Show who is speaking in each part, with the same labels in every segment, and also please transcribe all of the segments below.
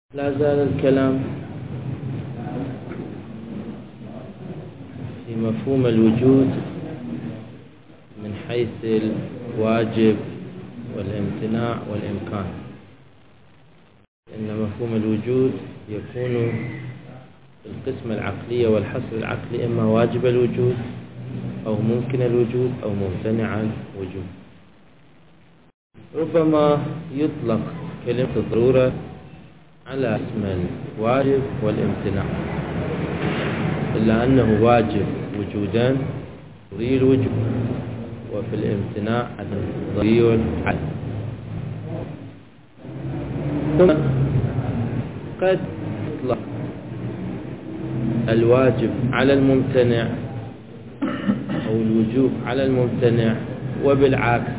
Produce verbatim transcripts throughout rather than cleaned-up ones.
Speaker 1: لا زال الكلام في مفهوم الوجود من حيث الواجب والامتناع والإمكان. إن مفهوم الوجود يكون في القسم العقلي والحصر العقلي إما واجب الوجود أو ممكن الوجود أو ممتنع الوجود. ربما يطلق كلمة الضرورة على اسم الواجب والامتناع، إلا أنه واجب وجودا ضروري الوجود، وفي الامتناع ضروري العدم. ثم قد يطلق الواجب على الممتنع أو الوجوب على الممتنع، وبالعكس.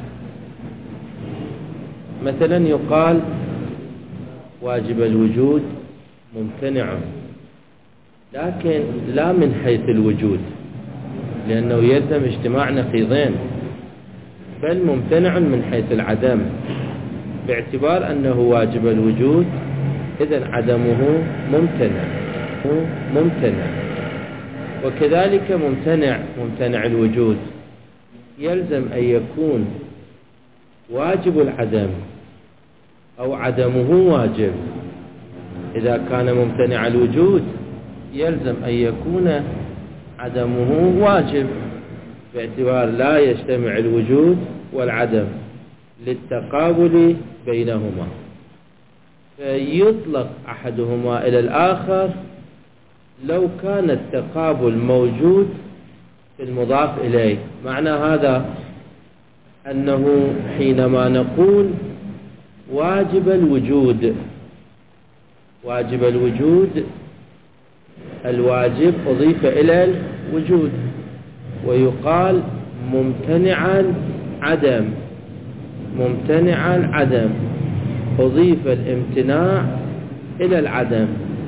Speaker 1: مثلا يقال واجب الوجود ممتنع، لكن لا من حيث الوجود، لأنه يلزم اجتماع نقيضين، بل ممتنع من حيث العدم، باعتبار أنه واجب الوجود إذن عدمه ممتنع ممتنع وكذلك ممتنع ممتنع الوجود يلزم أن يكون واجب العدم أو عدمه واجب. إذا كان ممتنع الوجود يلزم أن يكون عدمه واجب، باعتبار لا يجتمع الوجود والعدم للتقابل بينهما، فيطلق أحدهما إلى الآخر لو كان التقابل موجود في المضاف إليه. معنى هذا أنه حينما نقول واجب الوجود واجب الوجود الواجب أضيف إلى الوجود، ويقال ممتنعا عدم ممتنعا عدم أضيف الامتناع إلى العدم.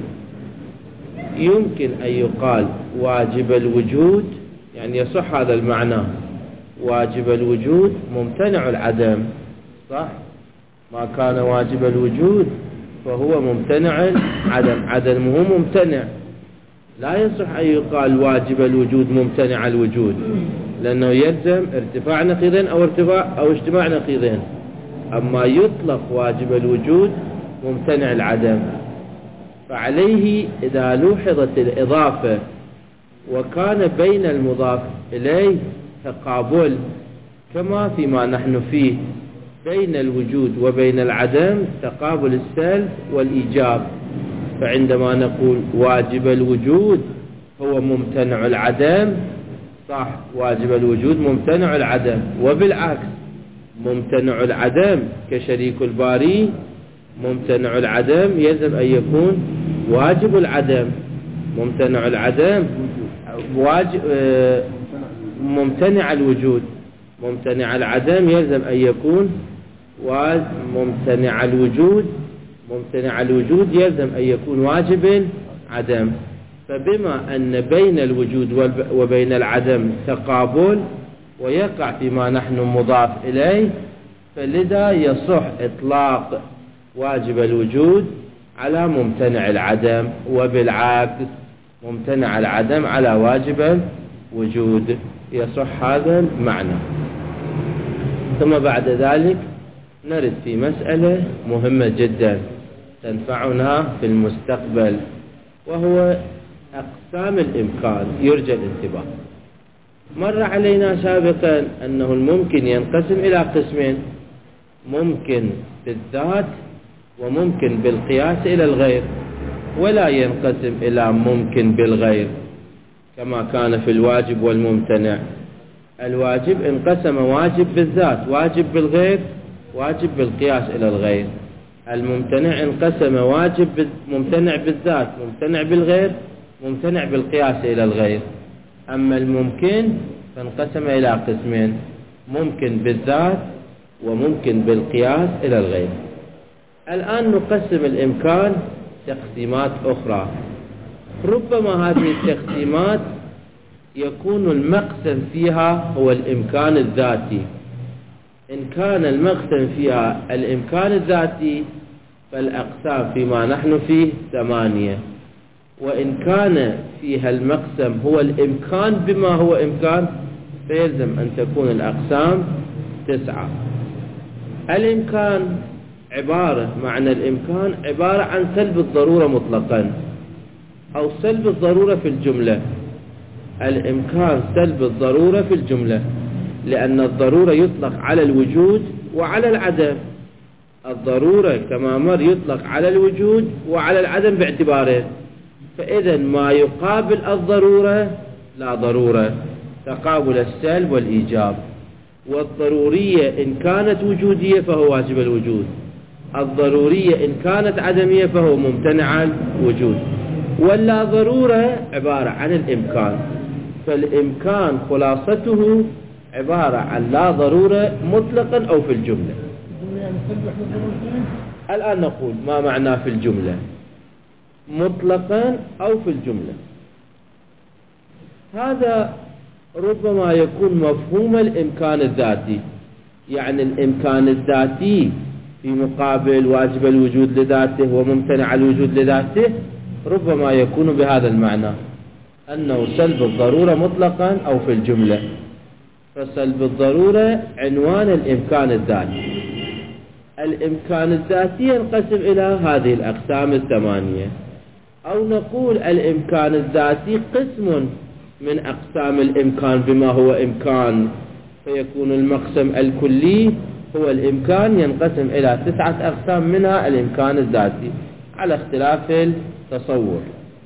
Speaker 1: يمكن أن يقال واجب الوجود، يعني يصح هذا المعنى، واجب الوجود ممتنع العدم، صح؟ ما كان واجب الوجود فهو ممتنع العدم، عدمه ممتنع. لا يصح أن يقال واجب الوجود ممتنع الوجود، لأنه يلزم ارتفاع نقيضين أو ارتفاع أو اجتماع نقيضين. أما يطلق واجب الوجود ممتنع العدم، فعليه إذا لوحظت الإضافة وكان بين المضاف إليه تقابل كما فيما نحن فيه بين الوجود وبين العدم تقابل السلب والإيجاب، فعندما نقول واجب الوجود هو ممتنع العدم، صح، واجب الوجود ممتنع العدم، وبالعكس ممتنع العدم كشريك الباري ممتنع العدم يجب أن يكون واجب العدم. ممتنع العدم واجب ممتنع الوجود، ممتنع العدم يلزم أن يكون ممتنع الوجود ممتنع الوجود يلزم أن يكون واجب عدم. فبما أن بين الوجود وبين العدم تقابل ويقع فيما نحن مضاف إليه، فلذا يصح إطلاق واجب الوجود على ممتنع العدم، وبالعكس ممتنع العدم على واجب الوجود. يصح هذا المعنى. ثم بعد ذلك نرد في مسألة مهمة جدا تنفعنا في المستقبل، وهو أقسام الإمكان. يرجى الانتباه. مر علينا سابقا أنه الممكن ينقسم إلى قسمين: ممكن بالذات وممكن بالقياس إلى الغير، ولا ينقسم إلى ممكن بالغير كما كان في الواجب والممتنع. الواجب انقسم واجب بالذات، واجب بالغير، واجب بالقياس إلى الغير. الممتنع انقسم واجب ممتنع بالذات، ممتنع بالغير، ممتنع بالقياس إلى الغير. أما الممكن فانقسم إلى قسمين: ممكن بالذات وممكن بالقياس إلى الغير. الآن نقسم الإمكان تقسيمات أخرى. ربما هذه التقسيمات يكون المقسم فيها هو الإمكان الذاتي. إن كان المقسم فيها الإمكان الذاتي فالأقسام فيما نحن فيه ثمانية، وإن كان فيها المقسم هو الإمكان بما هو إمكان فيلزم أن تكون الأقسام تسعة. الإمكان عبارة معنى الإمكان عبارة عن سلب الضرورة مطلقا أو سلب الضرورة في الجملة. الإمكان سلب الضرورة في الجملة، لأن الضرورة يطلق على الوجود وعلى العدم. الضرورة كما مر يطلق على الوجود وعلى العدم باعتبارين، فإذا ما يقابل الضرورة لا ضرورة، تقابل السلب والإيجاب. والضرورية إن كانت وجودية فهو واجب الوجود، الضرورية إن كانت عدمية فهو ممتنع الوجود. ولا ضرورة عبارة عن الإمكان، فالإمكان خلاصته عبارة عن لا ضرورة مطلقا أو في الجملة. الآن نقول ما معناه في الجملة، مطلقا أو في الجملة. هذا ربما يكون مفهوم الإمكان الذاتي، يعني الإمكان الذاتي في مقابل واجب الوجود لذاته وممتنع الوجود لذاته، ربما يكون بهذا المعنى أنه سلب الضرورة مطلقا أو في الجملة. فسلب الضرورة عنوان الإمكان الذاتي. الإمكان الذاتي ينقسم إلى هذه الأقسام الثمانية، أو نقول الإمكان الذاتي قسم من أقسام الإمكان بما هو إمكان، فيكون المقسم الكلي هو الإمكان ينقسم إلى تسعة أقسام منها الإمكان الذاتي على اختلاف التصور.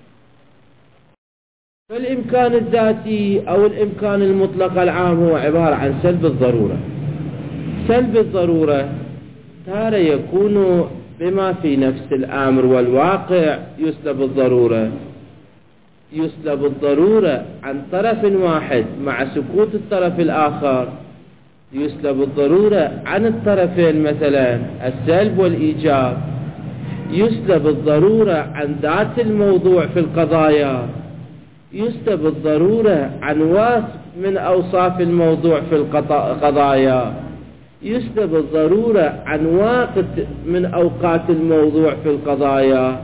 Speaker 1: فالإمكان الذاتي أو الإمكان المطلق العام هو عبارة عن سلب الضرورة. سلب الضرورة تارة يكون بما في نفس الأمر والواقع يسلب الضرورة، يسلب الضرورة عن طرف واحد مع سكوت الطرف الآخر، يسلب الضرورة عن الطرفين مثلا السلب والإيجاب، يسلب الضرورة عن ذات الموضوع في القضايا، يسلب الضرورة عن وصف من أوصاف الموضوع في القضايا، يسلب الضرورة عن وقت من أوقات الموضوع في القضايا.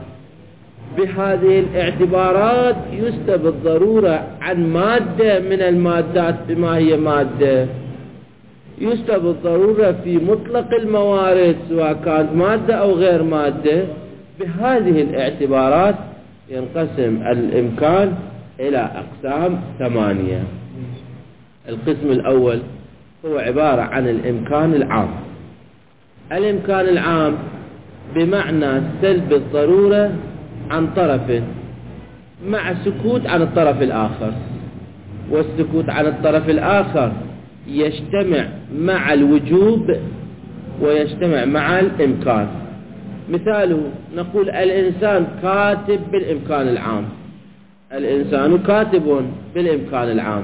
Speaker 1: بهذه الاعتبارات يسلب الضرورة عن مادة من المادات بما هي مادة، يسلب الضرورة في مطلق الموارد سواء كانت مادة أو غير مادة. بهذه الاعتبارات ينقسم الإمكان إلى أقسام ثمانية. القسم الأول هو عبارة عن الإمكان العام. الإمكان العام بمعنى سلب الضرورة عن طرف مع سكوت عن الطرف الآخر، والسكوت عن الطرف الآخر يجتمع مع الوجوب ويجتمع مع الإمكان. مثاله نقول الإنسان كاتب بالإمكان العام، الإنسان كاتب بالإمكان العام،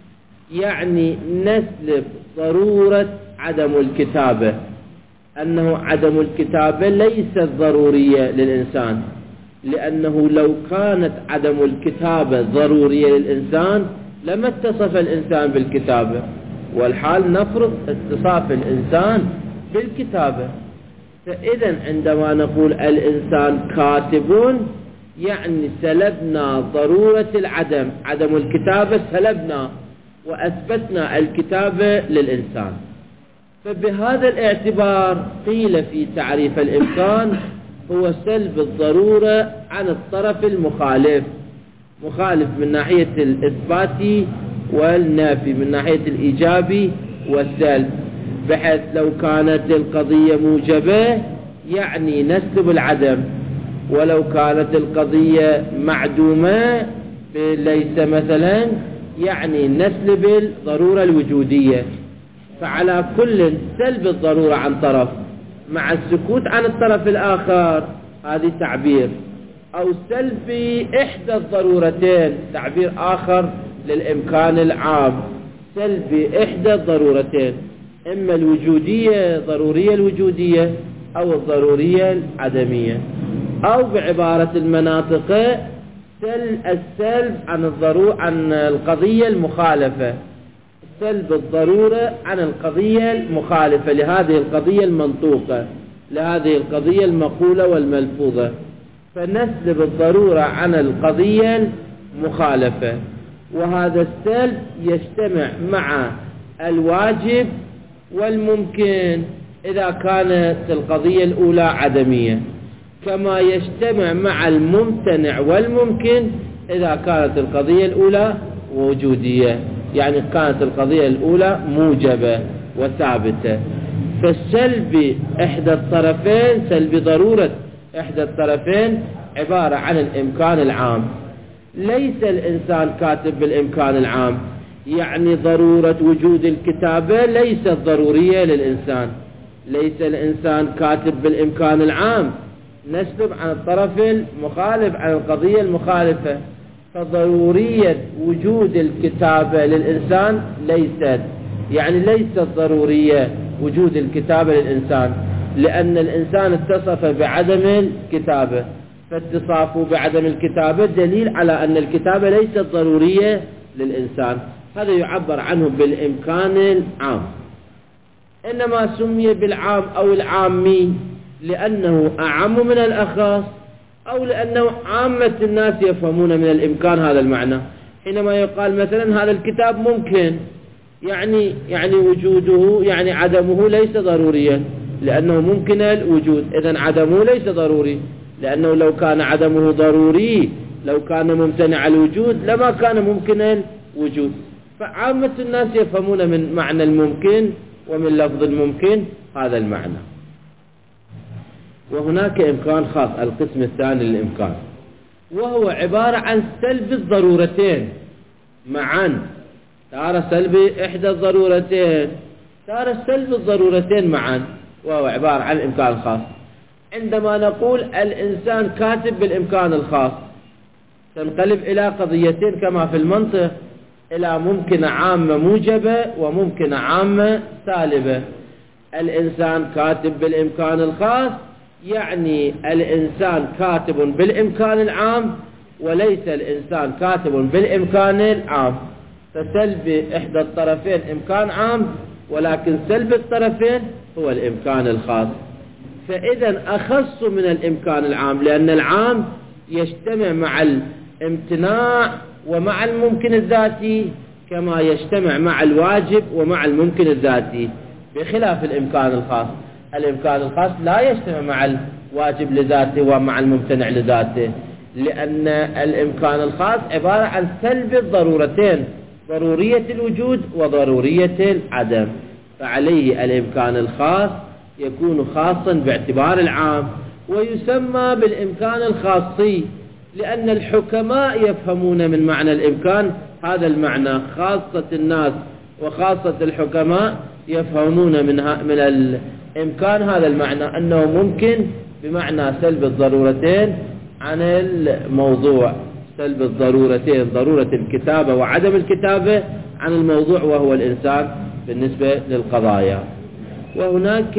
Speaker 1: يعني نسلب ضرورة عدم الكتابة، أنه عدم الكتابة ليست ضرورية للإنسان، لأنه لو كانت عدم الكتابة ضرورية للإنسان لما اتصف الإنسان بالكتابة، والحال نفرض اتصاف الإنسان بالكتابة. فإذا عندما نقول الإنسان كاتب يعني سلبنا ضرورة العدم، عدم الكتابة سلبنا وأثبتنا الكتابة للإنسان. فبهذا الاعتبار قيل في تعريف الإمكان هو سلب الضرورة عن الطرف المخالف، مخالف من ناحية الإثبات والنافي، من ناحية الإيجابي والسلب، بحيث لو كانت القضية موجبة يعني نسلب العدم، ولو كانت القضية معدومة ليس مثلا يعني نسلب الضرورة الوجودية. فعلى كل سلب الضرورة عن طرف مع السكوت عن الطرف الآخر هذه تعبير، أو سلب إحدى الضرورتين تعبير آخر للإمكان العام، سلب إحدى الضرورتين، إما الوجودية ضرورية الوجودية أو الضرورية العدمية، أو بعبارة المناطق السلب عن الضرورة عن القضية المخالفة، سلب الضرورة عن القضية المخالفة لهذه القضية المنطوقة، لهذه القضية المقولة والملفوظة، فنسلب الضرورة عن القضية المخالفة، وهذا السلب يجتمع مع الواجب والممكن إذا كانت القضية الأولى عدمية، كما يجتمع مع الممتنع والممكن إذا كانت القضية الأولى وجودية، يعني كانت القضية الأولى موجبة وثابتة. فالسلب إحدى الطرفين، سلب ضرورة إحدى الطرفين، عبارة عن الإمكان العام. ليس الإنسان كاتب بالإمكان العام، يعني ضرورة وجود الكتابة ليست ضرورية للإنسان. ليس الإنسان كاتب بالإمكان العام، نسلب عن الطرف المخالف عن القضية المخالفة. فضرورية وجود الكتابة للإنسان ليست، يعني ليست ضرورية وجود الكتابة للإنسان، لأن الإنسان اتصف بعدم الكتابة، فاتصافه بعدم الكتابة دليل على أن الكتابة ليست ضرورية للإنسان. هذا يعبر عنه بالإمكان العام. إنما سمي بالعام أو العامي لأنه أعم من الأخص، أو لأنه عامة الناس يفهمون من الإمكان هذا المعنى. حينما يقال مثلا هذا الكتاب ممكن، يعني يعني وجوده يعني عدمه ليس ضروريا لأنه ممكن الوجود، إذن عدمه ليس ضروري، لأنه لو كان عدمه ضروري لو كان ممتنع الوجود لما كان ممكن الوجود. فعامة الناس يفهمون من معنى الممكن ومن لفظ الممكن هذا المعنى. وهناك إمكان خاص، القسم الثاني للإمكان، وهو عبارة عن سلب الضرورتين معا. تارة سلب إحدى الضرورتين، تارة سلب الضرورتين معا، وهو عبارة عن إمكان خاص. عندما نقول الإنسان كاتب بالإمكان الخاص تنقلب إلى قضيتين كما في المنطق، إلى ممكنة عامة موجبة وممكنة عامة سالبة. الإنسان كاتب بالإمكان الخاص يعني الإنسان كاتب بالإمكان العام، وليس الإنسان كاتب بالإمكان العام. فسلب إحدى الطرفين إمكان عام، ولكن سلب الطرفين هو الإمكان الخاص. فإذا أخص من الإمكان العام، لأن العام يجتمع مع الامتناع ومع الممكن الذاتي كما يجتمع مع الواجب ومع الممكن الذاتي، بخلاف الإمكان الخاص. الإمكان الخاص لا يجتمع مع الواجب لذاته ومع الممتنع لذاته، لأن الإمكان الخاص عبارة عن سلب الضرورتين، ضرورية الوجود وضرورية العدم. فعليه الإمكان الخاص يكون خاصا باعتبار العام، ويسمى بالإمكان الخاصي، لأن الحكماء يفهمون من معنى الإمكان هذا المعنى. خاصة الناس وخاصة الحكماء يفهمون من من الإمكان هذا المعنى، أنه ممكن بمعنى سلب الضرورتين عن الموضوع، سلب الضرورتين، ضرورة الكتابة وعدم الكتابة عن الموضوع وهو الإنسان بالنسبة للقضايا. وهناك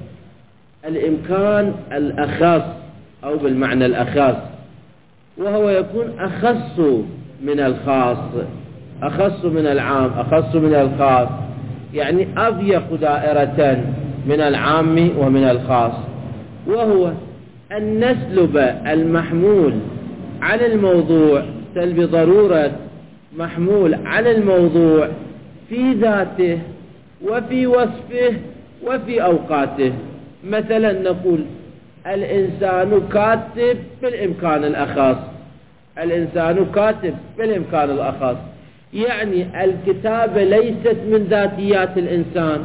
Speaker 1: الإمكان الأخص أو بالمعنى الأخص، وهو يكون أخص من الخاص، أخص من العام، أخص من الخاص، يعني أضيق دائرة من العام ومن الخاص. وهو أن نسلب المحمول عن الموضوع، سلب ضرورة محمول عن الموضوع في ذاته وفي وصفه وفي أوقاته. مثلا نقول الإنسان كاتب بالإمكان الأخص، الإنسان كاتب بالإمكان الأخص، يعني الكتابة ليست من ذاتيات الإنسان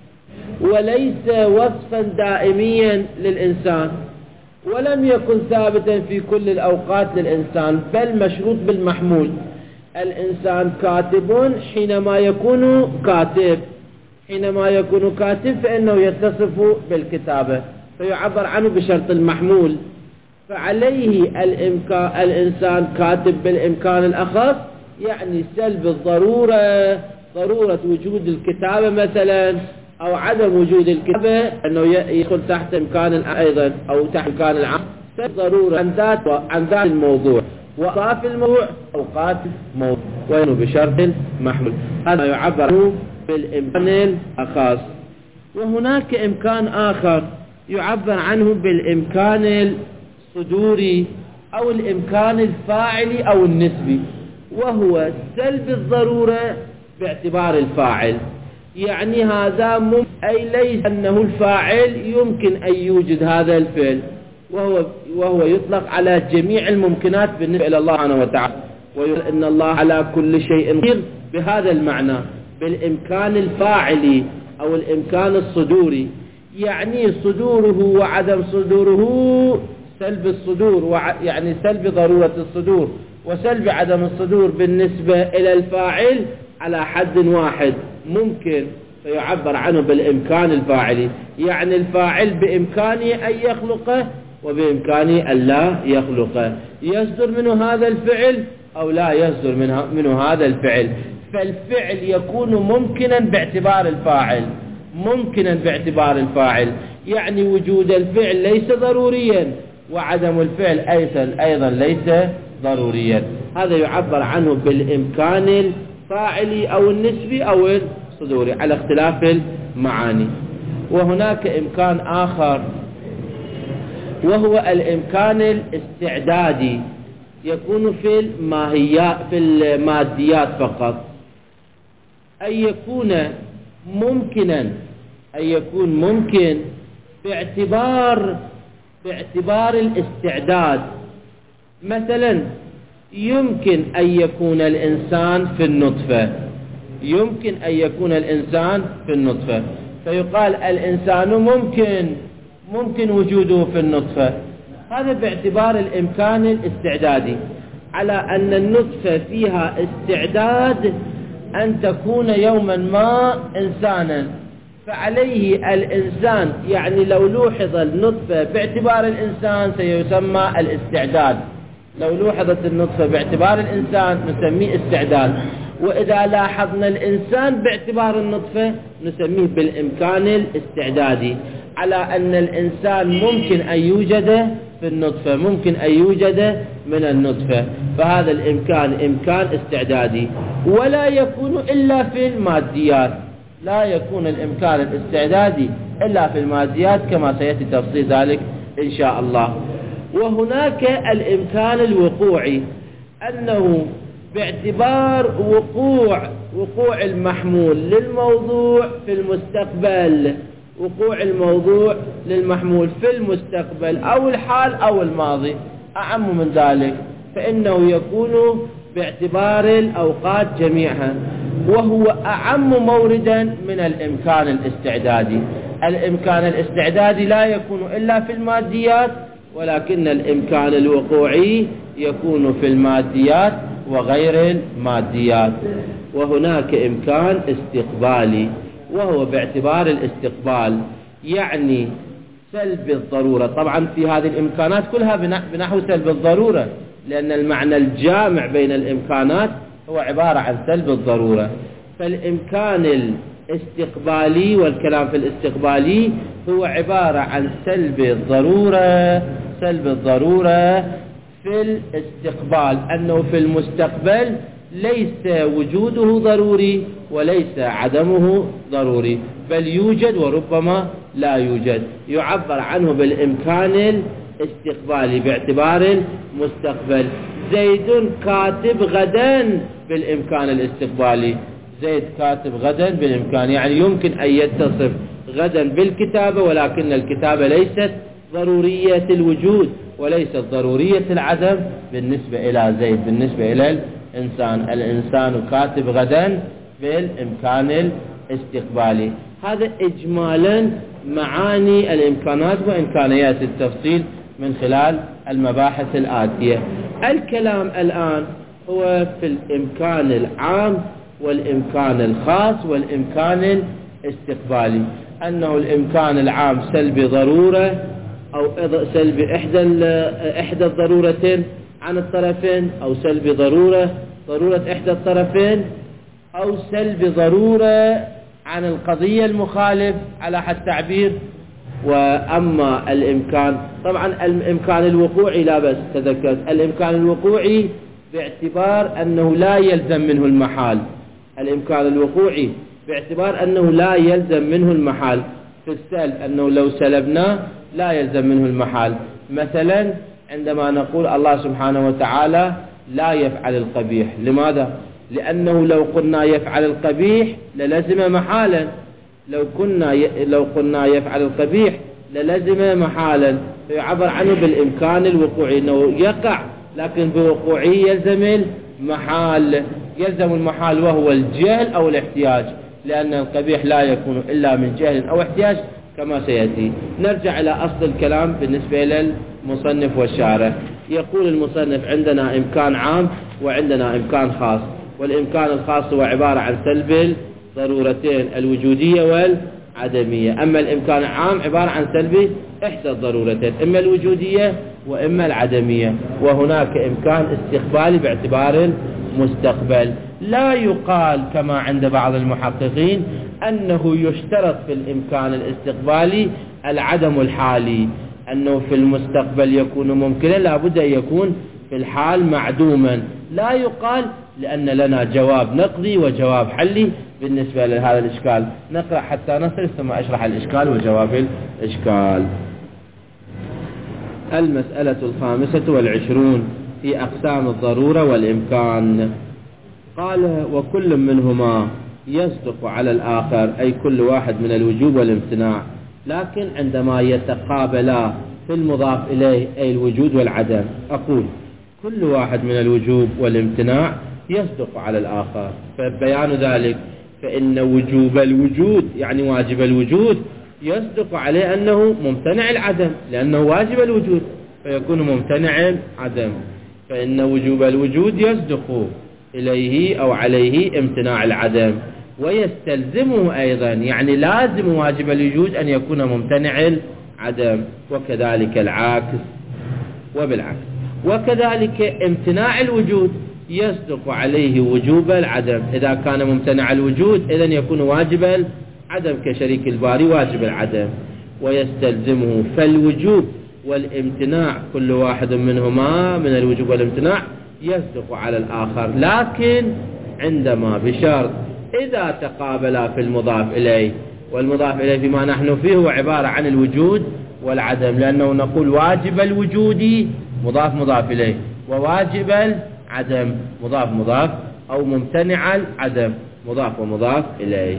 Speaker 1: وليس وصفا دائميا للإنسان، ولم يكن ثابتا في كل الأوقات للإنسان، بل مشروط بالمحمول. الإنسان كاتب حينما يكون كاتب، حينما يكون كاتب فإنه يتصف بالكتابة فيعبر عنه بشرط المحمول. فعليه الإمكان الإنسان كاتب بالإمكان الأخص، يعني سلب الضرورة، ضرورة وجود الكتابة مثلا أو عدم وجود الكتابة أنه يدخل تحت إمكان أيضا أو تحت إمكان العام، سلب ضرورة عن ذات عن ذات الموضوع وأوقات الموضوع أوقات الموضوع وينه بشرط محمول. هذا يعبر عنه بالإمكان الأخص. وهناك إمكان آخر يعبر عنه بالإمكان الصدوري أو الإمكان الفاعلي أو النسبي، وهو سلب الضرورة باعتبار الفاعل. يعني هذا ممكن، أي ليس أنه الفاعل يمكن أن يوجد هذا الفعل، وهو, وهو يطلق على جميع الممكنات بالنسبة إلى الله سبحانه وتعالى، ويقول إن الله على كل شيء قدير بهذا المعنى، بالإمكان الفاعلي أو الإمكان الصدوري. يعني صدوره وعدم صدوره سلب الصدور، يعني سلب ضرورة الصدور وسلب عدم الصدور بالنسبة إلى الفاعل على حد واحد ممكن، فيعبر عنه بالإمكان الفاعلي. يعني الفاعل بإمكانه أن يخلقه وبإمكانه أن لا يخلقه، يصدر منه هذا الفعل أو لا يصدر منه, منه هذا الفعل. فالفعل يكون ممكنا باعتبار الفاعل، ممكنا باعتبار الفاعل، يعني وجود الفعل ليس ضروريا، وعدم الفعل أيضا, أيضا ليس ضروريا. هذا يعبر عنه بالإمكان الفاعلي أو النسبي أو الصدوري على اختلاف المعاني. وهناك إمكان آخر وهو الإمكان الاستعدادي، يكون في الماهيات في الماديات فقط، أن يكون ممكنا أن يكون ممكن باعتبار باعتبار الاستعداد. مثلا يمكن أن يكون الإنسان في النطفة، يمكن أن يكون الإنسان في النطفة، فيقال الإنسان ممكن ممكن وجوده في النطفة. هذا باعتبار الإمكان الاستعدادي، على أن النطفة فيها استعداد أن تكون يوما ما إنسانا، فعليه الإنسان، يعني لو لوحظ النطفة باعتبار الإنسان سيسمى الاستعداد، لو لوحظت النطفة باعتبار الإنسان نسميه استعداد. وإذا لاحظنا الإنسان باعتبار النطفة نسميه بالإمكان الاستعدادي، على أن الإنسان ممكن أن يوجد في النطفة، ممكن أن يوجد من النطفة. فهذا الإمكان إمكان استعدادي، ولا يكون إلا في الماديات، لا يكون الإمكان الاستعدادي إلا في الماديات كما سيأتي تفصيل ذلك إن شاء الله. وهناك الإمكان الوقوعي، أنه باعتبار وقوع وقوع المحمول للموضوع في المستقبل، وقوع الموضوع للمحمول في المستقبل أو الحال أو الماضي أعم من ذلك، فإنه يكون باعتبار الأوقات جميعها، وهو أعم موردا من الإمكان الاستعدادي. الإمكان الاستعدادي لا يكون إلا في الماديات، ولكن الإمكان الوقوعي يكون في الماديات وغير الماديات. وهناك إمكان استقبالي، وهو باعتبار الاستقبال، يعني سلب الضرورة. طبعا في هذه الإمكانات كلها بنحو سلب الضرورة، لأن المعنى الجامع بين الإمكانات هو عبارة عن سلب الضرورة. فالإمكان الاستقبالي، والكلام في الاستقبالي، هو عبارة عن سلب الضرورة، سلب الضرورة في الاستقبال، أنه في المستقبل ليس وجوده ضروري وليس عدمه ضروري، بل يوجد وربما لا يوجد. يعبر عنه بالإمكان الاستقبالي باعتبار المستقبل. زيد كاتب غدا بالإمكان الاستقبالي، زيد كاتب غدا بالإمكان، يعني يمكن أن يتصف غدا بالكتابة، ولكن الكتابة ليست ضرورية الوجود وليست ضرورية العدم بالنسبة إلى زيد، بالنسبة إلى الإنسان. الإنسان كاتب غدا بالإمكان الاستقبالي. هذا إجمالا معاني الإمكانات، وإن كان يأتي التفصيل من خلال المباحث الآتية. الكلام الآن هو في الإمكان العام والإمكان الخاص والإمكان الاستقبالي. أنه الإمكان العام سلب ضرورة أو سلب إحدى إحدى الضرورتين عن الطرفين، أو سلب ضرورة ضرورة إحدى الطرفين، أو سلب ضرورة عن القضية المخالف على حد تعبير. وأما الإمكان، طبعا الإمكان الوقوعي لا بس تذكرت، الإمكان الوقوعي باعتبار أنه لا يلزم منه المحال، الإمكان الوقوعي باعتبار أنه لا يلزم منه المحال. في السلب أنه لو سلبناه لا يلزم منه المحال. مثلا عندما نقول الله سبحانه وتعالى لا يفعل القبيح، لماذا؟ لأنه لو قلنا يفعل القبيح للزم محالا، لو كنا ي... لو قلنا يفعل القبيح للزم محالا، فيعبر عنه بالإمكان الوقوعي أنه يقع، لكن بوقوعه يلزم المحال، يلزم المحال وهو الجهل أو الاحتياج، لأن القبيح لا يكون إلا من جهل أو احتياج كما سيأتي. نرجع إلى أصل الكلام بالنسبة للمصنف والشارح. يقول المصنف عندنا إمكان عام وعندنا إمكان خاص، والإمكان الخاص هو عبارة عن سلب الضرورتين الوجودية والعدمية، أما الإمكان العام عبارة عن سلب إحدى الضرورتين، إما الوجودية وإما العدمية. وهناك إمكان استقبالي باعتبار المستقبل. لا يقال كما عند بعض المحققين أنه يشترط في الإمكان الاستقبالي العدم الحالي، أنه في المستقبل يكون ممكنا، لا بد أن يكون في الحال معدوما. لا يقال، لأن لنا جواب نقضي وجواب حلي بالنسبة لهذا الإشكال. نقرأ حتى نصل ثم أشرح الإشكال وجواب الإشكال. المسألة الخامسة والعشرون في أقسام الضرورة والإمكان. قال وكل منهما يصدق على الآخر، أي كل واحد من الوجوب والامتناع، لكن عندما يتقابلا في المضاف إليه أي الوجود والعدم. أقول كل واحد من الوجوب والامتناع يصدق على الآخر، فبيان ذلك فإن وجوب الوجود يعني واجب الوجود يصدق عليه أنه ممتنع العدم، لأنه واجب الوجود فيكون ممتنع العدم، فإن وجوب الوجود يصدق إليه أو عليه امتناع العدم، ويستلزمه أيضا يعني لازم واجب الوجود أن يكون ممتنع العدم، وكذلك العكس وبالعكس. وكذلك امتناع الوجود يصدق عليه وجوب العدم، إذا كان ممتنع الوجود إذن يكون واجب العدم كشريك الباري واجب العدم، ويستلزمه. فالوجوب والامتناع كل واحد منهما من الوجوب والامتناع يصدق على الآخر، لكن عندما بشرط إذا تقابلا في المضاف إليه، والمضاف إليه فيما نحن فيه هو عبارة عن الوجود والعدم، لأنه نقول واجب الوجود مضاف مضاف إليه، وواجب العدم مضاف مضاف، أو ممتنع العدم مضاف ومضاف إليه.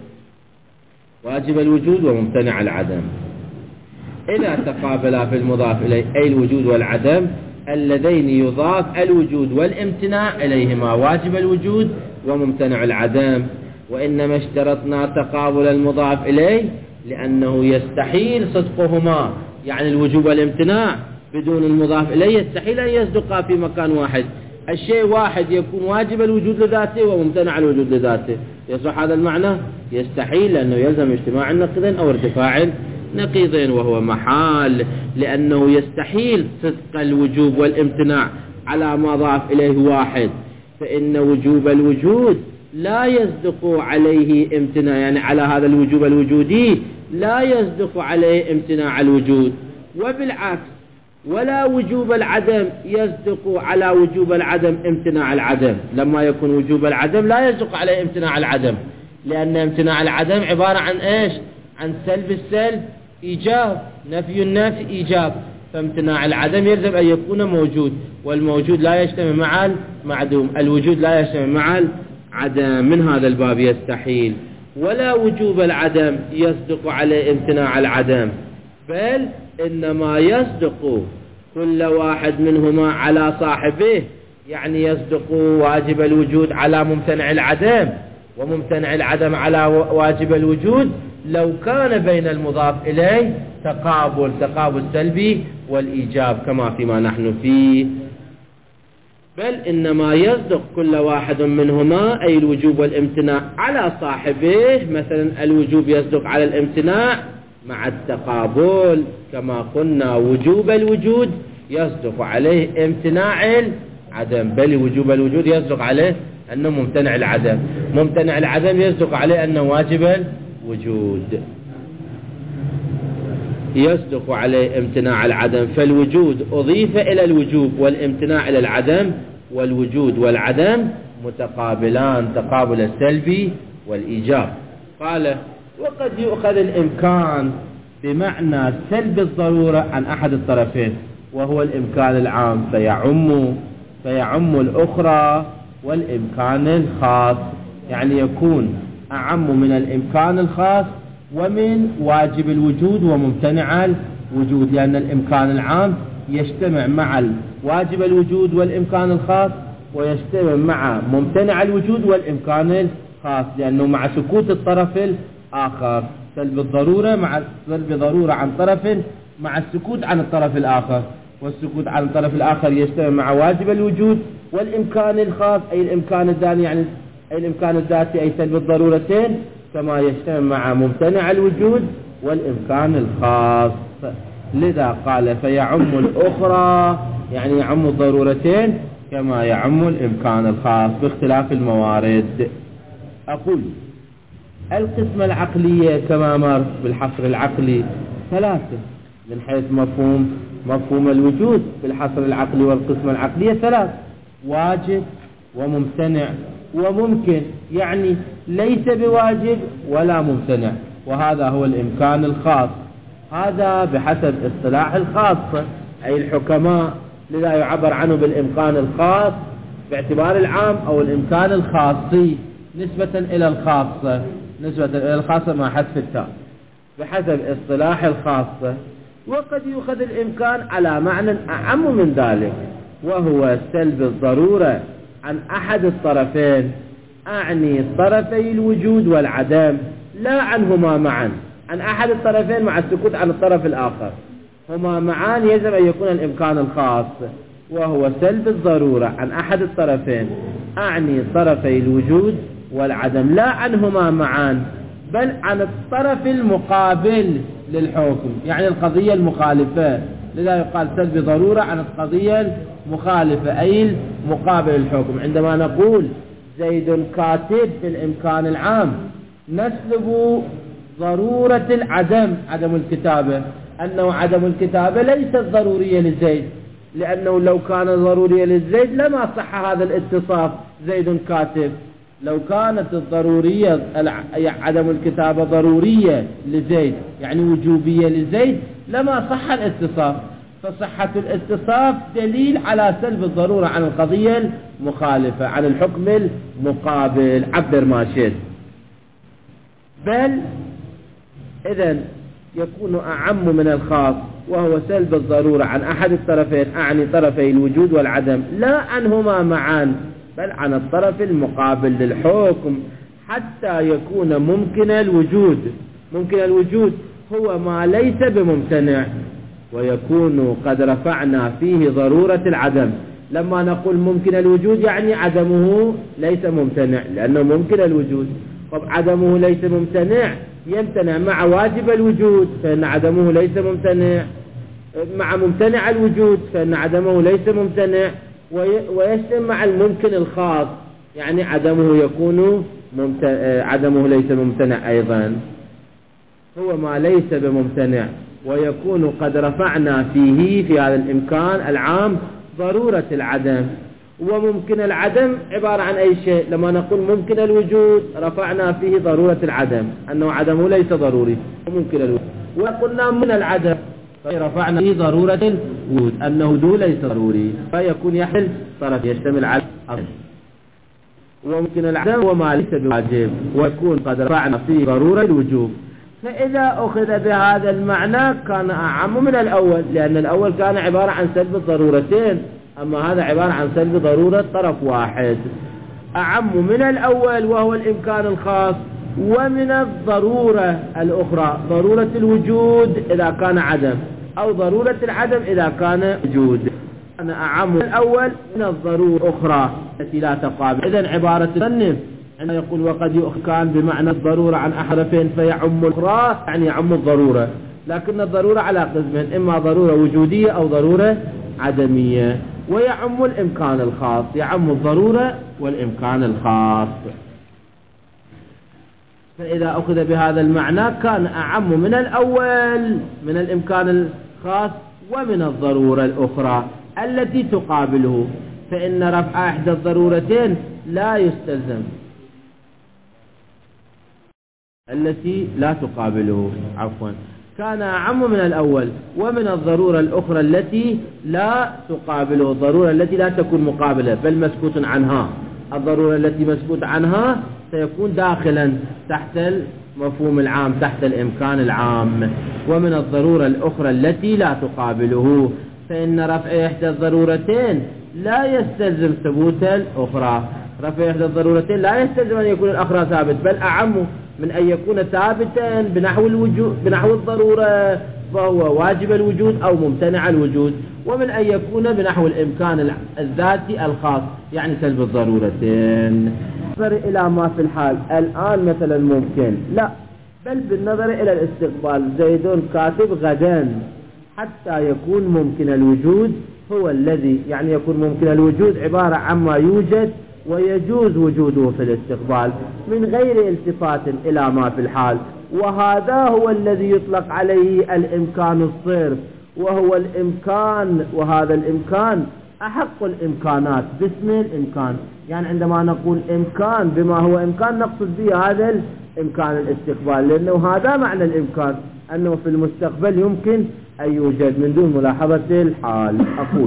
Speaker 1: واجب الوجود وممتنع العدم إذا تقابلا في المضاف إليه أي الوجود والعدم اللذين يضاف الوجود والامتناع إليهما واجب الوجود وممتنع العدم. وإنما اشترطنا تقابل المضاف إليه لأنه يستحيل صدقهما، يعني الوجوب والامتناع بدون المضاف إليه يستحيل أن يصدقا في مكان واحد. الشيء واحد يكون واجب الوجود لذاته وممتنع الوجود لذاته، يصح هذا المعنى؟ يستحيل، لأنه يلزم اجتماع النقيضين أو ارتفاع نقيضين، وهو محال، لأنه يستحيل صدق الوجوب والامتناع على ما ضاف إليه واحد، فإن وجوب الوجود لا يصدق عليه امتناع، يعني على هذا الوجوب الوجودي لا يصدق عليه امتناع الوجود، وبالعكس ولا وجوب العدم يصدق على وجوب العدم امتناع العدم. لما يكون وجوب العدم لا يصدق عليه امتناع العدم، لأن امتناع العدم عبارة عن إيش؟ عن سلب السلب إيجاب، نفي النفي إيجاب، فامتناع العدم يلزم أن يكون موجود، والموجود لا يجتمع مع المعدوم، الوجود لا يجتمع مع العدم، من هذا الباب يستحيل. ولا وجوب العدم يصدق عليه امتناع العدم، بل إنما يصدق كل واحد منهما على صاحبه، يعني يصدق واجب الوجود على ممتنع العدم، وممتنع العدم على واجب الوجود لو كان بين المضاف إليه تقابل تقابل سلبي والإيجاب كما فيما نحن فيه. بل إنما يصدق كل واحد منهما أي الوجوب والامتناع على صاحبه، مثلا الوجوب يصدق على الامتناع مع التقابل، كما قلنا وجوب الوجود يصدق عليه امتناع العدم، بل وجوب الوجود يصدق عليه أنه ممتنع العدم، ممتنع العدم يصدق عليه أنه واجب الوجود، يصدق عليه امتناع العدم. فالوجود أضيف إلى الوجوب والامتناع إلى العدم، والوجود والعدم متقابلان تقابل السلبي والإيجاب. قال وقد يؤخذ الإمكان بمعنى سلب الضرورة عن أحد الطرفين وهو الإمكان العام، فيعم فيعم الأخرى والإمكان الخاص، يعني يكون أعم من الإمكان الخاص ومن واجب الوجود وممتنع الوجود، لأن الإمكان العام يجتمع مع واجب الوجود والإمكان الخاص، ويجتمع مع ممتنع الوجود والإمكان الخاص، لأنه مع سكوت الطرف الآخر. سلب الضرورة مع سلب ضرورة عن طرف مع السكوت عن الطرف الآخر، والسكوت عن الطرف الآخر يجتمع مع واجب الوجود والإمكان الخاص أي الإمكان الذاتي، يعني أي الإمكان الذاتي أي سلب الضرورتين، كما يجتمع مع ممتنع الوجود والإمكان الخاص. لذا قال فيعم الأخرى، يعني يعم الضرورتين كما يعم الإمكان الخاص باختلاف الموارد. أقول القسمة العقلية كما مر بالحصر العقلي ثلاثة، من حيث مفهوم مفهوم الوجود بالحصر العقلي والقسمة العقلية ثلاث: واجب وممتنع وممكن، يعني ليس بواجب ولا ممتنع، وهذا هو الإمكان الخاص. هذا بحسب اصطلاح الخاصة أي الحكماء، لذا يعبر عنه بالإمكان الخاص باعتبار العام أو الإمكان الخاصي نسبة إلى الخاصة، نسبة إلى الخاصة مع حذف التاء بحسب اصطلاح الخاصة. وقد يؤخذ الإمكان على معنى أعم من ذلك، وهو سلب الضرورة عن أحد الطرفين، أعني طرفي الوجود والعدم لا عنهما معا، عن أحد الطرفين مع السكوت عن الطرف الآخر، هما معان يجب أن يكون الإمكان الخاص، وهو سلب الضرورة عن أحد الطرفين، أعني طرفي الوجود والعدم لا عنهما معان، بل عن الطرف المقابل للحكم، يعني القضية المخالفة. لذا يقال سلب ضرورة عن القضية المخالفة أي المقابل للحكم. عندما نقول زيد كاتب في الإمكان العام، نسلب ضرورة العدم، عدم الكتابة، أنه عدم الكتابة ليست ضرورية لزيد، لأنه لو كان ضرورية للزيد لما صح هذا الاتصاف زيد كاتب. لو كانت الضرورية عدم الكتابة ضرورية لزيد يعني وجوبية لزيد لما صح الاتصاف، فصحة الاتصاف دليل على سلب الضرورة عن القضية المخالفة، عن الحكم المقابل، عبر ما شئت. بل إذن يكون أعم من الخاص، وهو سلب الضرورة عن أحد الطرفين، أعني طرفي الوجود والعدم لا عنهما معا، بل عن الطرف المقابل للحكم، حتى يكون ممكن الوجود. ممكن الوجود هو ما ليس بممتنع، ويكون قد رفعنا فيه ضرورة العدم. لما نقول ممكن الوجود يعني عدمه ليس ممتنع، لأنه ممكن الوجود. طب عدمه ليس ممتنع يمتنع مع واجب الوجود، فإن عدمه ليس ممتنع، مع ممتنع الوجود فإن عدمه ليس ممتنع، ويجتمع مع الممكن الخاص، يعني عدمه يكون ممتنع، عدمه ليس ممتنع أيضا، هو ما ليس بممتنع، ويكون قد رفعنا فيه في هذا الإمكان العام ضرورة العدم. وممكن العدم عبارة عن أي شيء، لما نقول ممكن الوجود رفعنا فيه ضرورة العدم، أنه عدمه ليس ضروري ممكن الوجود. وقلنا من العدم رفعنا فيه ضرورة الوجود، أنه ذو ليس ضروري، فيكون يحمل طرف يشتمل على العدم. وممكن العدم وما ليس بواجب، ويكون قد رفعنا فيه ضرورة الوجوب. فإذا أخذ بهذا المعنى كان أعم من الأول، لأن الأول كان عبارة عن سلب الضرورتين، أما هذا عبارة عن سلب ضرورة طرف واحد. أعم من الأول وهو الإمكان الخاص، ومن الضرورة الأخرى ضرورة الوجود إذا كان عدم، أو ضرورة العدم إذا كان وجود. أنا أعم من الأول من الضرورة الأخرى التي لا تقابل. إذن عبارة الصنف عندما يقول وقد يؤخذ بمعنى الضرورة عن أحرفين فيعم الأخرى، يعني يعم الضرورة، لكن الضرورة على قسمين، إما ضرورة وجودية أو ضرورة عدمية. ويعم الإمكان الخاص، يعم الضرورة والإمكان الخاص. فإذا أخذ بهذا المعنى كان أعم من الأول من الإمكان الخاص ومن الضرورة الأخرى التي تقابله، فإن رفع إحدى الضرورتين لا يستلزم التي لا تقابله، عفوا كان أعم من الأول، ومن الضرورة الأخرى التي لا تقابله، الضرورة التي لا تكون مقابلة بل مسكوت عنها. الضرورة التي مسكوت عنها سيكون داخلا تحت المفهوم العام، تحت الإمكان العام. ومن الضرورة الأخرى التي لا تقابله، فإن رفع إحدى الضرورتين لا يستلزم ثبوت الأخرى. رفع إحدى الضرورتين لا يستلزم أن يكون الأخرى ثابت، بل أعم من أن يكون ثابتا بنحو الوجود بنحو الضرورة فهو واجب الوجود أو ممتنع الوجود، ومن أن يكون بنحو الإمكان الذاتي الخاص، يعني سلب الضرورتين. بالنظر إلى ما في الحال الآن مثلا ممكن، لا بل بالنظر إلى الاستقبال، زيد كاتب غدا، حتى يكون ممكن الوجود هو الذي، يعني يكون ممكن الوجود عبارة عما يوجد ويجوز وجوده في الاستقبال من غير التفات إلى ما في الحال، وهذا هو الذي يطلق عليه الإمكان الصرف، وهو الإمكان، وهذا الإمكان أحق الإمكانات باسم الإمكان. يعني عندما نقول إمكان بما هو إمكان نقصد به هذا الإمكان الاستقبال، لأنه هذا معنى الإمكان، أنه في المستقبل يمكن أن يوجد من دون ملاحظة الحال. أقول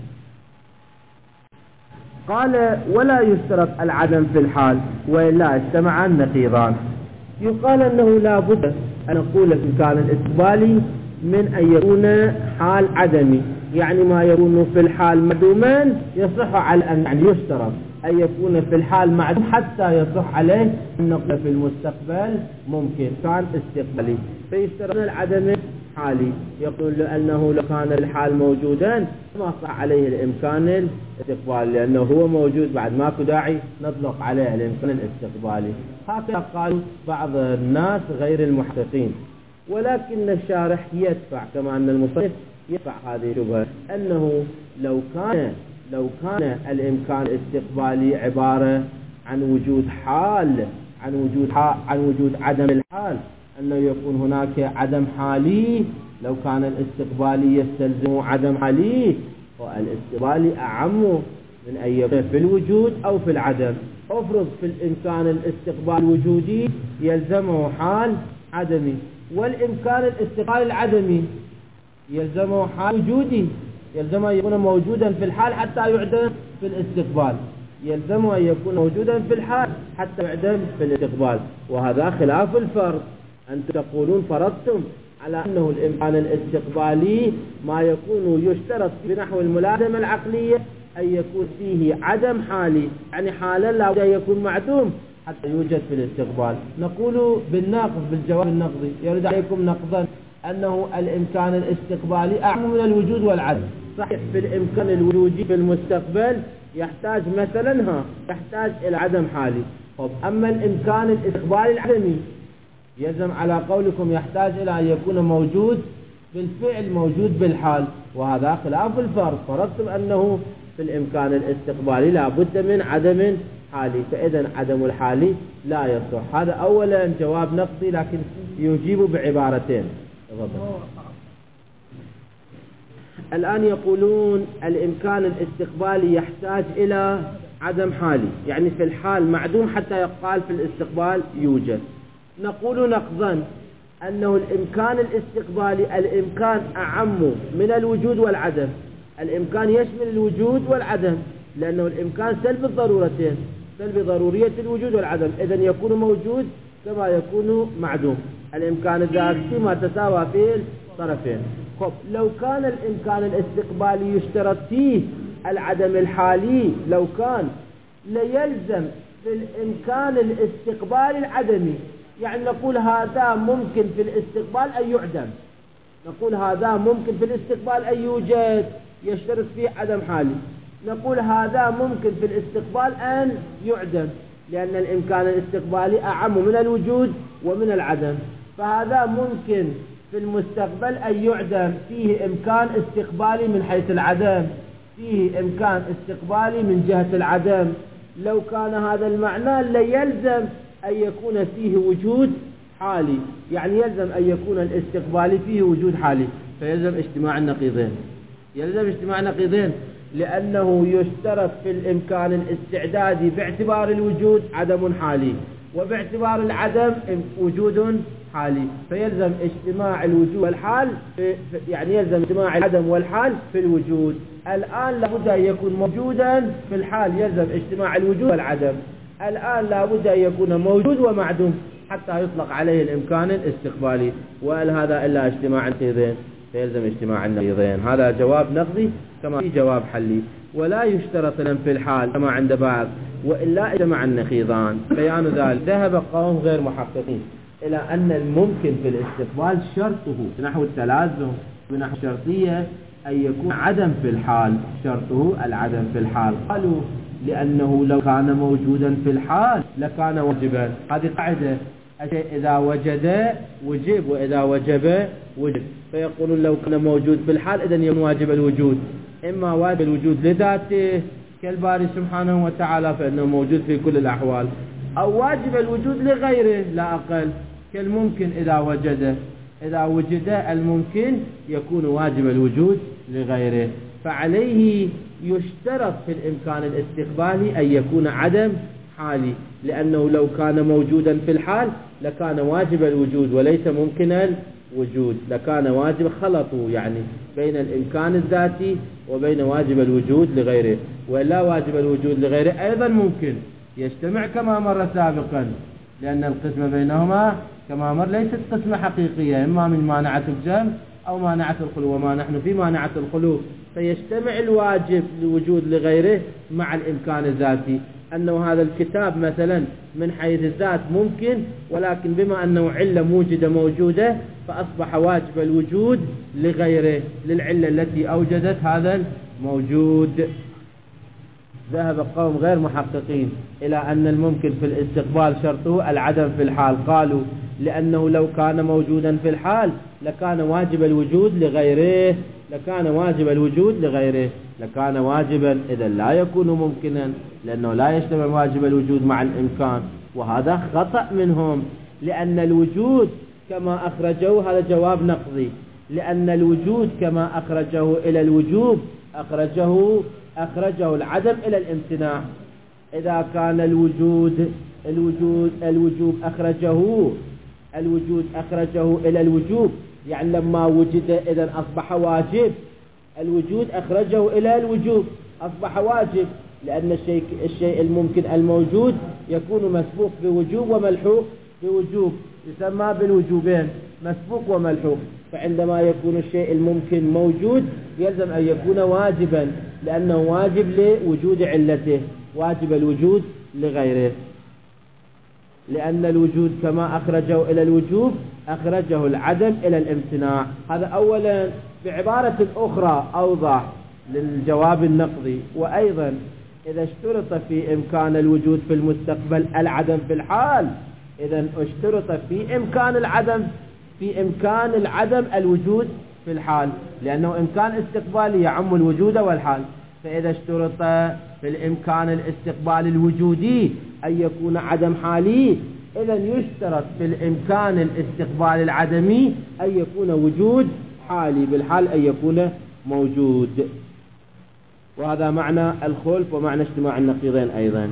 Speaker 1: قال ولا يشترط العدم في الحال وإلا اجتمع النقيضان. يقال أنه لا بد أن نقول في الإمكان الاستقبالي من أن يكون حال عدمي، يعني ما يكون في الحال معدوما يصح على أن، يعني يشترط أن يكون في الحال معدوم حتى يصح عليه أن نقول في المستقبل ممكن كان استقبالي. فيشترط العدم حالي، يقول أنه لو كان الحال موجودا ما صح عليه الإمكان الاستقبالي، لأنه هو موجود بعد ماكو داعي نطلق عليه الإمكان الاستقبالي. هكذا قال بعض الناس غير المحققين، ولكن الشارح يدفع كما أن المصنف يدفع هذه الشبهة، أنه لو كان لو كان الإمكان الاستقبالي عبارة عن وجود حال عن وجود حال عن وجود عدم الحال، أنه يكون هناك عدم حالي، لو كان الاستقبالي يستلزم عدم حالي، والاستقبالي أعم من أن يكون في الوجود أو في العدم. أفرض في الإمكان الاستقبال الوجودي يلزمه حال عدمي، والإمكان الاستقبال العدمي يلزمه حال وجودي، يلزمه أن يكون موجودا في الحال حتى يعدم في الاستقبال، يلزمه أن يكون موجودا في الحال حتى يعدم في الاستقبال. وهذا خلاف الفرض. أنتم تقولون فرضتم على أنه الإمكان الاستقبالي ما يكون يشترط بنحو الملازمة العقلية أن يكون فيه عدم حالي، يعني حالا لا بد أن يكون معدوم حتى يوجد في الاستقبال. نقول بالناقض، بالجواب النقضي يرد عليكم نقضا أنه الإمكان الاستقبالي أعم من الوجود والعدم. صحيح في الإمكان الوجودي في المستقبل يحتاج مثلا ها يحتاج إلى عدم حالي، طب أما الإمكان الاستقبالي العدمي يلزم على قولكم يحتاج إلى أن يكون موجود بالفعل، موجود بالحال، وهذا خلاف الفرض. فرضتم أنه في الإمكان الاستقبالي لا بد من عدم حالي، فإذا عدم الحالي لا يصح. هذا أولا جواب نقضي، لكن يجيب بعبارتين. الآن يقولون الإمكان الاستقبالي يحتاج إلى عدم حالي، يعني في الحال معدوم حتى يقال في الاستقبال يوجد. نقول نقضا أنه الإمكان الاستقبالي الإمكان أعم من الوجود والعدم. الإمكان يشمل الوجود والعدم، لأنه الإمكان سلب الضرورتين، سلب ضرورية الوجود والعدم، إذن يكون موجود كما يكون معدوم. الإمكان الذاتي ما تساوى فيه الطرفين. خب لو كان الإمكان الاستقبالي يشترط فيه العدم الحالي، لو كان ليلزم في الإمكان الاستقبالي العدمي، يعني نقول هذا ممكن في الاستقبال أن يعدم، نقول هذا ممكن في الاستقبال أن يوجد يشترط فيه عدم حالي، نقول هذا ممكن في الاستقبال أن يعدم، لأن الإمكان الاستقبالي أعم من الوجود ومن العدم، فهذا ممكن في المستقبل أن يعدم، فيه إمكان استقبالي من حيث العدم، فيه إمكان استقبالي من جهة العدم. لو كان هذا المعنى ليلزم أن يكون فيه وجود حالي، يعني يلزم أن يكون الاستقبالي فيه وجود حالي، فيلزم اجتماع النقيضين، يلزم اجتماع النقيضين. لأنه يشترط في الإمكان الاستعدادي باعتبار الوجود عدم حالي، وباعتبار العدم وجود حالي، فيلزم اجتماع الوجود والحال، يعني يلزم اجتماع العدم والحال في الوجود. الآن لابد أن يكون موجودا في الحال، يلزم اجتماع الوجود والعدم. الآن لابد أن يكون موجود ومعدوم حتى يطلق عليه الإمكان الاستقبالي، وهل هذا إلا اجتماع النقيضين، فيلزم اجتماع النقيضين. هذا جواب نقضي كما في جواب حلي. ولا يشترط في الحال كما عند بعض، وإلا اجتمع النقيضان. بيان ذلك ذهب قوم غير محققين إلى أن الممكن في الاستقبال شرطه نحو التلازم ونحو الشرطية أن يكون عدم في الحال، شرطه العدم في الحال. قالوا لأنه لو كان موجودا في الحال لكان واجبا. هذه قاعدة، الشيء إذا وجد وجب، وإذا وجب وجب. فيقولون لو كان موجود في الحال إذن يكون واجب الوجود، إما واجب الوجود لذاته كالباري سبحانه وتعالى فإنه موجود في كل الأحوال، أو واجب الوجود لغيره لا أقل كالممكن إذا وجد، إذا وجد الممكن يكون واجب الوجود لغيره. فعليه يشترط في الإمكان الاستقبالي أن يكون عدم حالي، لأنه لو كان موجودا في الحال لكان واجب الوجود وليس ممكن الوجود، لكان واجب، خلطوا يعني بين الإمكان الذاتي وبين واجب الوجود لغيره. ولا واجب الوجود لغيره أيضا ممكن يجتمع كما مر سابقا، لأن القسمة بينهما كما مر ليست قسمة حقيقية، إما من مانعة الجمع أو مانعة الخلو، وما نحن في مانعة الخلو، فيجتمع الواجب لوجود لغيره مع الإمكان الذاتي. أنه هذا الكتاب مثلا من حيث الذات ممكن، ولكن بما أنه علة موجدة موجودة فأصبح واجب الوجود لغيره للعلة التي أوجدت هذا الموجود. ذهب قوم غير محققين إلى أن الممكن في الاستقبال شرطه العدم في الحال. قالوا لأنه لو كان موجودا في الحال لكان واجب الوجود لغيره، لكان واجب الوجود لغيره لكان واجبا، إذا لا يكون ممكنا لأنه لا يجتمع واجب الوجود مع الإمكان. وهذا خطأ منهم، لأن الوجود كما أخرجوه، هذا جواب نقضي، لأن الوجود كما أخرجه إلى الوجوب أخرجه أخرجه العدم إلى الامتناع. إذا كان الوجود الوجود الوجوب أخرجه الوجود أخرجه إلى الوجوب، يعني لما وجد إذن أصبح واجب، الوجود أخرجه إلى الوجوب أصبح واجب، لأن الشيء الشيء الممكن الموجود يكون مسبوق بوجوب وملحوق بوجوب، يسمى بالوجوبين مسبوق وملحوق. فعندما يكون الشيء الممكن موجود يلزم أن يكون واجبا، لأنه واجب لوجود علته، واجب الوجود لغيره. لأن الوجود كما أخرجه إلى الوجوب أخرجه العدم إلى الامتناع. هذا أولا. بعبارة أخرى أوضح للجواب النقضي، وأيضا إذا اشترط في إمكان الوجود في المستقبل العدم في الحال، إذا اشترط في إمكان العدم في إمكان العدم الوجود في الحال، لأنه إمكان استقبالي يعم الوجود والحال. فإذا اشترط في الإمكان الاستقبال الوجودي أن يكون عدم حالي، إذا يشترط في الإمكان الاستقبال العدمي أن يكون وجود حالي، بالحال أن يكون موجود. وهذا معنى الخلف ومعنى اجتماع النقيضين أيضا.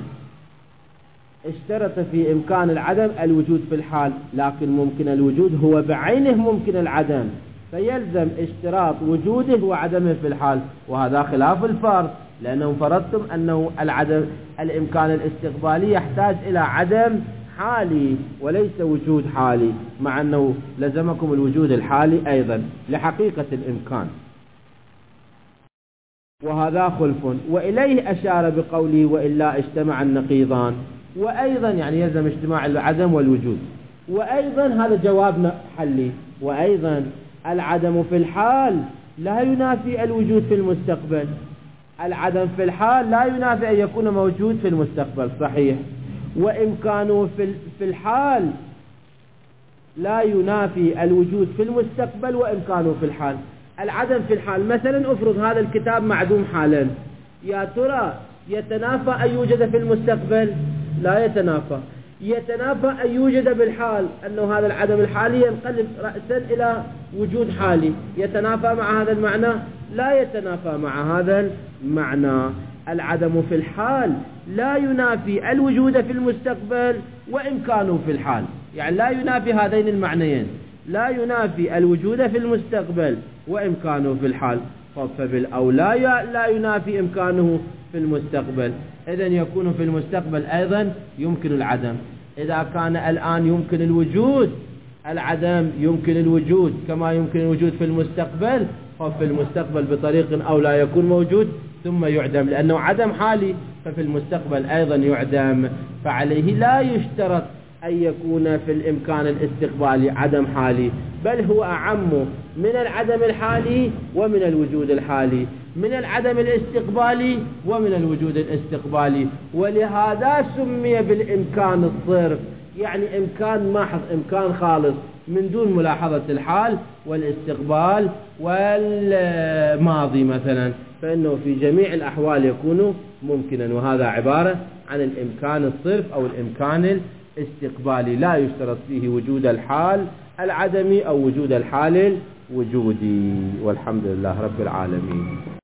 Speaker 1: اشترط في إمكان العدم الوجود في الحال، لكن ممكن الوجود هو بعينه ممكن العدم، فيلزم اشتراط وجوده وعدمه في الحال، وهذا خلاف الفرض، لأنهم فرضتم أنه العدم الإمكان الاستقبالي يحتاج إلى عدم حالي وليس وجود حالي، مع أنه لزمكم الوجود الحالي أيضا لحقيقة الإمكان. وهذا خلف. وإليه أشار بقوله وإلا اجتمع النقيضان، وأيضا يعني يلزم اجتماع العدم والوجود. وأيضا هذا جواب حلي. وأيضا العدم في الحال لا ينافي الوجود في المستقبل، العدم في الحال لا ينافي أن يكون موجود في المستقبل، صحيح، وإمكانه في الحال لا ينافي الوجود في المستقبل وإمكانه في الحال. العدم في الحال مثلا افرض هذا الكتاب معدوم حالا، يا ترى يتنافى أن يوجد في المستقبل؟ لا يتنافى. يتنافى أن يوجد بالحال، أنه هذا العدم الحالي ينقلب رأسا إلى وجود حالي، يتنافى مع هذا المعنى؟ لا يتنافى مع هذا المعنى. العدم في الحال لا ينافي الوجود في المستقبل وإمكانه في الحال، يعني لا ينافي هذين المعنيين، لا ينافي الوجود في المستقبل وإمكانه في الحال، فبالأولى لا ينافي إمكانه في المستقبل، إذن يكون في المستقبل أيضا يمكن العدم. إذا كان الآن يمكن الوجود، العدم يمكن الوجود كما يمكن الوجود في المستقبل، ففي المستقبل بطريق أو لا يكون موجود ثم يعدم، لأنه عدم حالي، ففي المستقبل أيضا يعدم. فعليه لا يشترط أن يكون في الإمكان الاستقبالي عدم حالي، بل هو أعم من العدم الحالي ومن الوجود الحالي، من العدم الاستقبالي ومن الوجود الاستقبالي. ولهذا سمي بالإمكان الصرف، يعني إمكان محض، إمكان خالص من دون ملاحظة الحال والاستقبال والماضي مثلا، فإنه في جميع الأحوال يكون ممكنا. وهذا عبارة عن الإمكان الصرف أو الإمكان الاستقبالي، لا يشترط فيه وجود الحال العدمي أو وجود الحال الوجودي. والحمد لله رب العالمين.